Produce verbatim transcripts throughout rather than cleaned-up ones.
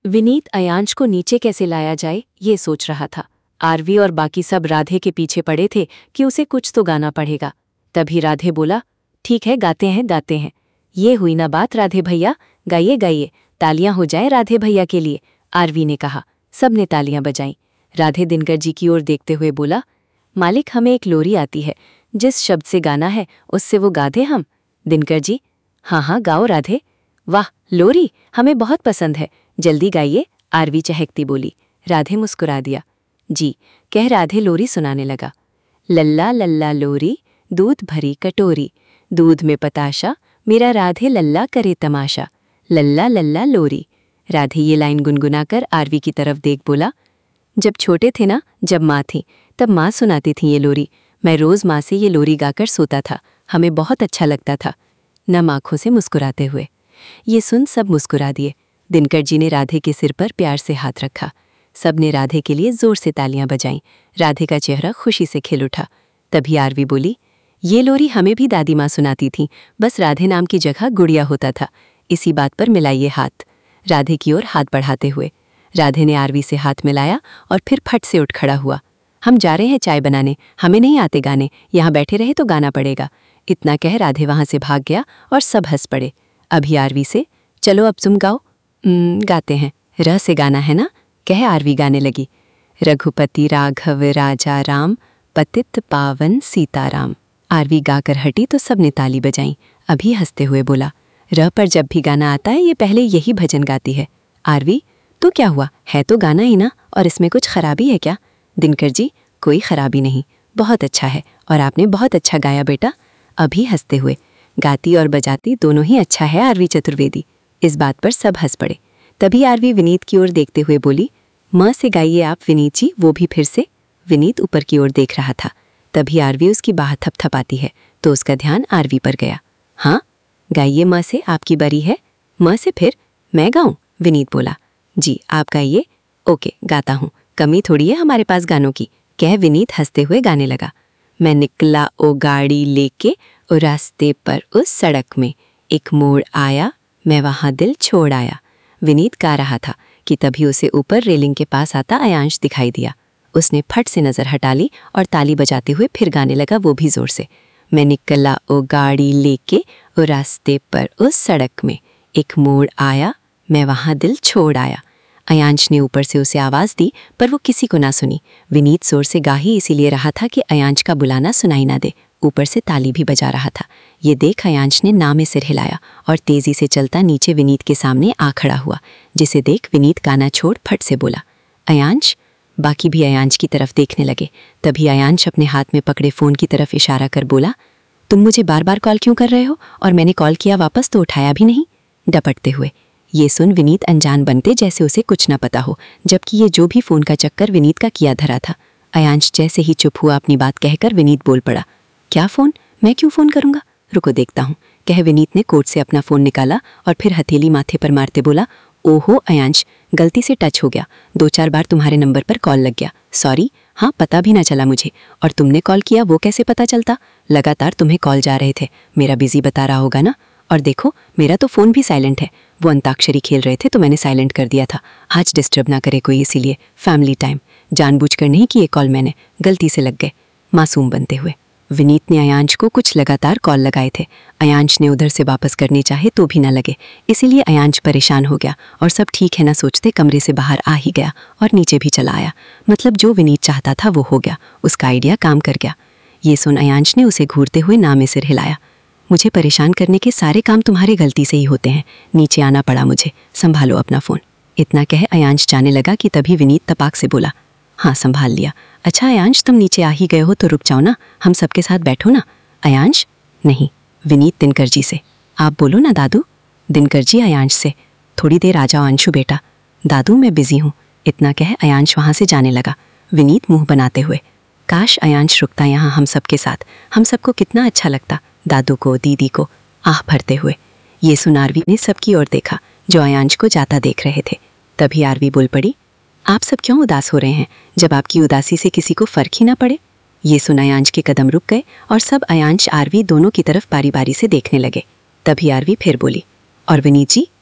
विनीत अयांश को नीचे कैसे लाया जाए ये सोच रहा था। आरवी और बाकी सब राधे के पीछे पड़े थे कि उसे कुछ तो गाना पड़ेगा। तभी राधे बोला, ठीक है गाते हैं गाते हैं। ये हुई ना बात राधे भैया, गाइए गाइए, तालियां हो जाएं राधे भैया के लिए, आरवी ने कहा। सबने तालियां बजाईं। राधे दिनकर जी की ओर देखते हुए बोला, मालिक हमें एक लोरी आती है, जिस शब्द से गाना है उससे वो गा दे हम। दिनकर जी, हाँ हाँ गाओ राधे। वाह लोरी, हमें बहुत पसंद है, जल्दी गाइए, आरवी चहकती बोली। राधे मुस्कुरा दिया। जी, कह राधे लोरी सुनाने लगा। लल्ला लल्ला लोरी, दूध भरी कटोरी, दूध में पताशा, मेरा राधे लल्ला करे तमाशा, लल्ला लल्ला लोरी। राधे ये लाइन गुनगुनाकर आरवी की तरफ देख बोला, जब छोटे थे ना, जब माँ थी, तब माँ सुनाती थी ये लोरी। मैं रोज़ माँ से ये लोरी गाकर सोता था, हमें बहुत अच्छा लगता था। नम आँखों से मुस्कुराते हुए। ये सुन सब मुस्कुरा दिए। दिनकर जी ने राधे के सिर पर प्यार से हाथ रखा। सब ने राधे के लिए जोर से तालियां बजाईं। राधे का चेहरा खुशी से खिल उठा। तभी आरवी बोली, ये लोरी हमें भी दादी माँ सुनाती थी, बस राधे नाम की जगह गुड़िया होता था। इसी बात पर मिलाइए हाथ, राधे की ओर हाथ बढ़ाते हुए। राधे ने आरवी से हाथ मिलाया और फिर फट से उठ खड़ा हुआ। हम जा रहे हैं चाय बनाने, हमें नहीं आते गाने, यहाँ बैठे रहे तो गाना पड़ेगा। इतना कह राधे वहां से भाग गया और सब हंस पड़े। अभी आरवी से, चलो अब तुम गाओ। गाते हैं, र से गाना है ना, कह आरवी गाने लगी। रघुपति राघव राजा राम, पतित पावन सीताराम। आरवी गाकर हटी तो सबने ताली बजाई। अभी हंसते हुए बोला, र पर जब भी गाना आता है ये पहले यही भजन गाती है। आरवी, तो क्या हुआ, है तो गाना ही ना, और इसमें कुछ खराबी है क्या? दिनकर जी, कोई खराबी नहीं, बहुत अच्छा है, और आपने बहुत अच्छा गाया बेटा। अभी हंसते हुए, गाती और बजाती दोनों ही अच्छा है आरवी चतुर्वेदी। इस बात पर सब हंस पड़े। तभी आरवी विनीत की ओर देखते हुए बोली, माँ से गाइए आप विनीत जी, वो भी फिर से। विनीत ऊपर की ओर देख रहा था। तभी आरवी उसकी बाह थपथपाती है तो उसका ध्यान आरवी पर गया। हाँ गाइए माँ से, आपकी बरी है। माँ से फिर मैं गाऊं? विनीत बोला। जी आप गाइए। ओके गाता हूँ, कमी थोड़ी है हमारे पास गानों की, कह विनीत हंसते हुए गाने लगा। मैं निकला ओ गाड़ी लेके, ओ रास्ते पर उस सड़क में, एक मोड़ आया, मैं वहाँ दिल छोड़ आया। विनीत गा रहा था कि तभी उसे ऊपर रेलिंग के पास आता अयांश दिखाई दिया। उसने फट से नज़र हटा ली और ताली बजाते हुए फिर गाने लगा, वो भी जोर से। मैं निकला ओ गाड़ी लेके, ओ रास्ते पर उस सड़क में, एक मोड़ आया, मैं वहाँ दिल छोड़ आया। अयांश ने ऊपर से उसे आवाज़ दी पर वो किसी को ना सुनी। विनीत जोर से गा ही इसीलिए रहा था कि अयांश का बुलाना सुनाई ना दे, ऊपर से ताली भी बजा रहा था। ये देख अयांश ने ना में सिर हिलाया और तेजी से चलता नीचे विनीत के सामने आ खड़ा हुआ, जिसे देख विनीत गाना छोड़ फट से बोला, अयांश। बाकी भी अयांश की तरफ देखने लगे। तभी अयांश अपने हाथ में पकड़े फ़ोन की तरफ इशारा कर बोला, तुम मुझे बार बार कॉल क्यों कर रहे हो, और मैंने कॉल किया वापस तो उठाया भी नहीं, डपटते हुए। ये सुन विनीत अनजान बनते जैसे उसे कुछ न पता हो, जबकि ये जो भी फ़ोन का चक्कर विनीत का किया धरा था। अयांश जैसे ही चुप हुआ अपनी बात कहकर विनीत बोल पड़ा, क्या फ़ोन, मैं क्यों फ़ोन करूँगा, रुको देखता हूँ, कह विनीत ने कोट से अपना फ़ोन निकाला और फिर हथेली माथे पर मारते बोला, ओहो अयांश, गलती से टच हो गया, दो चार बार तुम्हारे नंबर पर कॉल लग गया, सॉरी। हाँ पता भी ना चला मुझे, और तुमने कॉल किया वो कैसे पता चलता, लगातार तुम्हें कॉल जा रहे थे, मेरा बिजी बता रहा होगा ना, और देखो मेरा तो फ़ोन भी साइलेंट है, वो अंताक्षरी खेल रहे थे तो मैंने साइलेंट कर दिया था, आज डिस्टर्ब ना करे कोई इसीलिए, फैमिली टाइम, जानबूझकर नहीं कि ये कॉल मैंने, गलती से लग गए, मासूम बनते हुए। विनीत ने अयांश को कुछ लगातार कॉल लगाए थे। अयांश ने उधर से वापस करने चाहे तो भी ना लगे, इसीलिए अयांश परेशान हो गया और सब ठीक है ना सोचते कमरे से बाहर आ ही गया और नीचे भी चला आया। मतलब जो विनीत चाहता था वो हो गया, उसका आइडिया काम कर गया। ये सुन अयांश ने उसे घूरते हुए ना में सिर हिलाया, मुझे परेशान करने के सारे काम तुम्हारी गलती से ही होते हैं, नीचे आना पड़ा मुझे, संभालो अपना फ़ोन। इतना कह अयांश जाने लगा कि तभी विनीत तपाक से बोला, हाँ संभाल लिया। अच्छा अयांश तुम नीचे आ ही गए हो तो रुक जाओ ना, हम सबके साथ बैठो ना। अयांश, नहीं। विनीत दिनकर जी से, आप बोलो ना दादू। दिनकर जी अयांश से, थोड़ी देर आ जाओ अंशु बेटा। दादू मैं बिजी हूँ। इतना कह अयांश वहाँ से जाने लगा। विनीत मुंह बनाते हुए, काश अयांश रुकता यहाँ हम सबके साथ, हम सबको कितना अच्छा लगता, दादू को दीदी को, आह भरते हुए। ये सुन आरवी ने सबकी ओर देखा जो अयांश को जाता देख रहे थे। तभी आरवी बोल पड़ी, आप सब क्यों उदास हो रहे हैं, जब आपकी उदासी से किसी को फर्क ही ना पड़े। ये सुन अयांश के कदम रुक गए और सब अयांश आरवी दोनों की तरफ बारी बारी से देखने लगे। तभी आरवी फिर बोली, और विनीत जी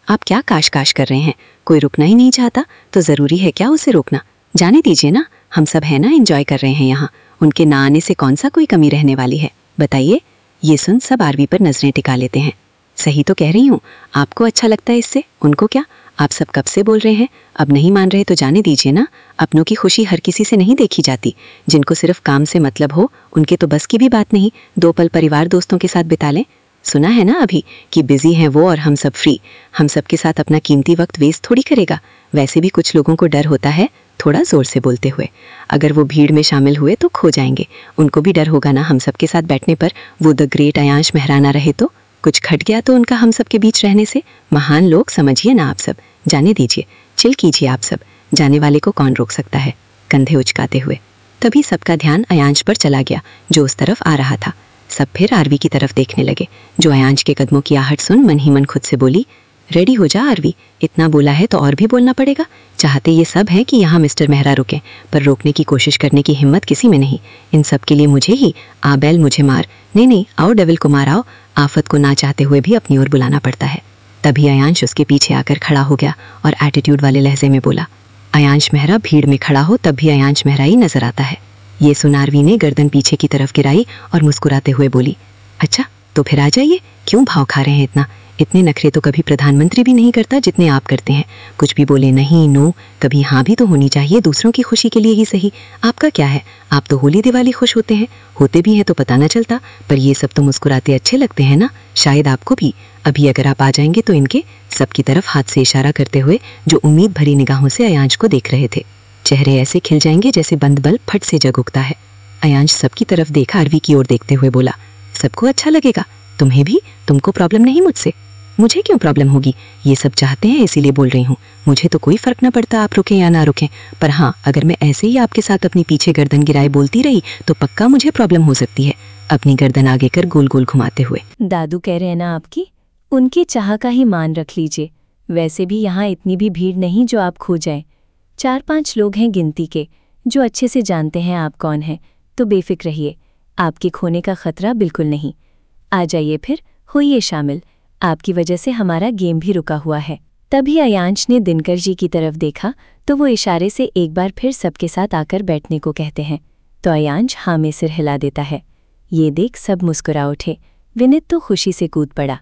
आप क्या काश काश कर रहे हैं? कोई रुकना ही नहीं चाहता तो ज़रूरी है क्या उसे रोकना? जाने दीजिए ना, हम सब है ना एंजॉय कर रहे हैं यहाँ। उनके ना आने से कौन सा कोई कमी रहने वाली है, बताइए। ये सुन सब आरवी पर नजरें टिका लेते हैं। सही तो कह रही हूँ, आपको अच्छा लगता है इससे, उनको क्या? आप सब कब से बोल रहे हैं, अब नहीं मान रहे तो जाने दीजिए ना। अपनों की खुशी हर किसी से नहीं देखी जाती। जिनको सिर्फ काम से मतलब हो उनके तो बस की भी बात नहीं दो पल परिवार दोस्तों के साथ बिता लें। सुना है ना अभी कि बिजी हैं वो और हम सब फ्री। हम सब के साथ अपना कीमती वक्त वेस्ट थोड़ी करेगा। वैसे भी कुछ लोगों को डर होता है, थोड़ा जोर से बोलते हुए, अगर वो भीड़ में शामिल हुए तो खो जाएंगे। उनको भी डर होगा ना हम सब के साथ बैठने पर। वो द ग्रेट अयांश मेहराना रहे तो कुछ खट गया तो उनका हम सब के बीच रहने से। महान लोग समझिए ना आप सब। जाने दीजिए, चिल कीजिए आप सब। जाने वाले को कौन रोक सकता है? कंधे उचकाते हुए तभी सबका ध्यान अयांश पर चला गया जो उस तरफ आ रहा था। सब फिर आरवी की तरफ देखने लगे जो अयांश के कदमों की आहट सुन मन ही मन खुद से बोली, रेडी हो जा आरवी, इतना बोला है तो और भी बोलना पड़ेगा। चाहते ये सब है कि यहाँ मिस्टर मेहरा रुकें, पर रोकने की कोशिश करने की हिम्मत किसी में नहीं। इन सब के लिए मुझे ही, आ बैल मुझे मार, नहीं नहीं आओ डेविल को मार आओ। आफत को ना चाहते हुए भी अपनी ओर बुलाना पड़ता है। तभी अयांश उसके पीछे आकर खड़ा हो गया और एटीट्यूड वाले लहजे में बोला, अयांश मेहरा भीड़ में खड़ा हो तब भी अयांश मेहरा ही नजर आता है। ये सुन आरवी ने गर्दन पीछे की तरफ गिराई और मुस्कुराते हुए बोली, अच्छा तो फिर आ जाइए, क्यों भाव खा रहे हैं इतना? इतने नखरे तो कभी प्रधानमंत्री भी नहीं करता जितने आप करते हैं। कुछ भी बोले नहीं, नो, कभी हाँ भी तो होनी चाहिए, दूसरों की खुशी के लिए ही सही। आपका क्या है, आप तो होली दिवाली खुश होते हैं, होते भी हैं तो पता ना चलता, पर ये सब तो मुस्कुराते अच्छे लगते हैं ना, शायद आपको भी। अभी अगर आप आ जाएंगे तो इनके सबकी तरफ हाथ से इशारा करते हुए जो उम्मीद भरी निगाहों से अयांश को देख रहे थे, चेहरे ऐसे खिल जाएंगे जैसे बंद बल्ब फट से जग उगता है। अयांश सबकी तरफ देखा, आरवी की ओर देखते हुए बोला, सबको अच्छा लगेगा, तुम्हें भी, तुमको प्रॉब्लम नहीं मुझसे। मुझे क्यों प्रॉब्लम होगी? ये सब चाहते हैं इसीलिए बोल रही हूँ। मुझे तो कोई फर्क ना पड़ता आप रुकें या ना रुकें, पर हाँ अगर मैं ऐसे ही आपके साथ अपनी पीछे गर्दन गिराए बोलती रही तो पक्का मुझे प्रॉब्लम हो सकती है। अपनी गर्दन आगे कर गोल गोल घुमाते हुए, दादू कह रहे हैं ना आपकी, उनकी चाह का ही मान रख लीजिए। वैसे भी यहाँ इतनी भी भीड़ नहीं जो आप खो जाएं। चार पांच लोग हैं गिनती के जो अच्छे से जानते हैं आप कौन हैं, तो बेफिक्र रहिए, आपके खोने का खतरा बिल्कुल नहीं। आ जाइए फिर, होइए शामिल, आपकी वजह से हमारा गेम भी रुका हुआ है। तभी अयांश ने दिनकर जी की तरफ देखा तो वो इशारे से एक बार फिर सबके साथ आकर बैठने को कहते हैं, तो अयांश हाँ में सिर हिला देता है। ये देख सब मुस्कुरा उठे। विनीत तो खुशी से कूद पड़ा,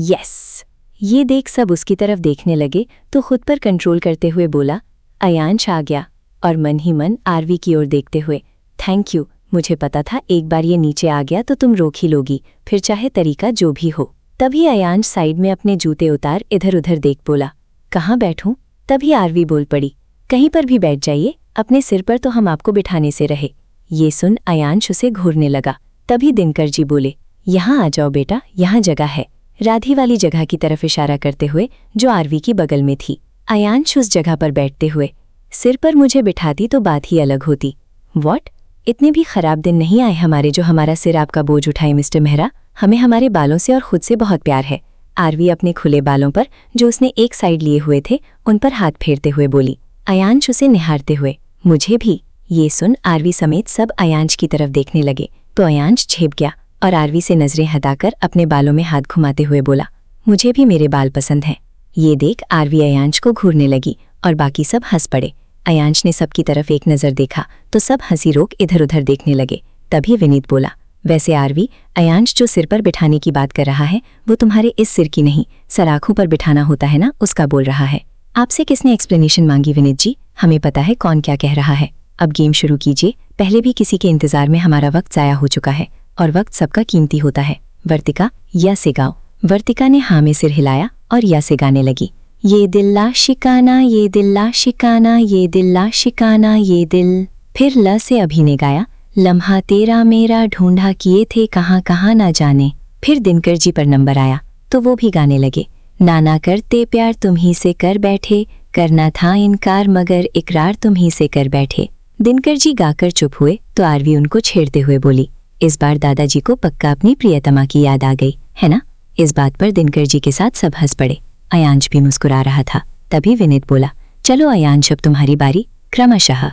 यस। ये देख सब उसकी तरफ देखने लगे तो खुद पर कंट्रोल करते हुए बोला, अयांश आ गया, और मन ही मन आरवी की ओर देखते हुए, थैंक यू, मुझे पता था एक बार ये नीचे आ गया तो तुम रोक ही लोगी, फिर चाहे तरीका जो भी हो। तभी अयांश साइड में अपने जूते उतार इधर उधर देख बोला, कहाँ बैठूं? तभी आरवी बोल पड़ी, कहीं पर भी बैठ जाइए, अपने सिर पर तो हम आपको बिठाने से रहे। ये सुन अयांश उसे घूरने लगा। तभी दिनकर जी बोले, यहाँ आ जाओ बेटा, यहाँ जगह है, राधी वाली जगह की तरफ इशारा करते हुए जो आरवी की बगल में थी। अयांश उस जगह पर बैठते हुए, सिर पर मुझे बिठाती तो बात ही अलग होती। वॉट, इतने भी खराब दिन नहीं आए हमारे जो हमारा सिर आपका बोझ उठाए मिस्टर मेहरा। हमें हमारे बालों से और खुद से बहुत प्यार है। आरवी अपने खुले बालों पर जो उसने एक साइड लिए हुए थे उन पर हाथ फेरते हुए बोली। अयांश उसे निहारते हुए, मुझे भी। ये सुन आरवी समेत सब अयांश की तरफ देखने लगे तो अयांश झेप गया और आरवी से नजरें हटाकर अपने बालों में हाथ घुमाते हुए बोला, मुझे भी मेरे बाल पसंद हैं। ये देख आरवी अयांश को घूरने लगी और बाकी सब हंस पड़े। अयांश ने सबकी तरफ एक नज़र देखा तो सब हंसी रोक इधर उधर देखने लगे। तभी विनीत बोला, वैसे आरवी, अयांश जो सिर पर बिठाने की बात कर रहा है वो तुम्हारे इस सिर की नहीं, सराखों पर बिठाना होता है ना, उसका बोल रहा है। आपसे किसने एक्सप्लेनेशन मांगी विनीत जी? हमें पता है कौन क्या कह रहा है। अब गेम शुरू कीजिए, पहले भी किसी के इंतजार में हमारा वक्त जाया हो चुका है और वक्त सबका कीमती होता है। वर्तिका, या से गाओ। वर्तिका ने हाँ में सिर हिलाया और या से गाने लगी। ये दिल्ला शिकाना, ये दिल्ला शिकाना, ये दिल्ला शिकाना, ये दिल। फिर ल से अभी ने गाया, लम्हा तेरा मेरा ढूंढा किए थे कहाँ कहाँ ना जाने। फिर दिनकर जी पर नंबर आया तो वो भी गाने लगे, नाना करते प्यार तुम ही से कर बैठे, करना था इनकार मगर इकरार तुम ही से कर बैठे। दिनकर जी गाकर चुप हुए तो आरवी उनको छेड़ते हुए बोली, इस बार दादाजी को पक्का अपनी प्रियतमा की याद आ गई है ना। इस बात पर दिनकर जी के साथ सब हंस पड़े। अयांश भी मुस्कुरा रहा था। तभी विनीत बोला, चलो अयांश अब तुम्हारी बारी, क्रमशः।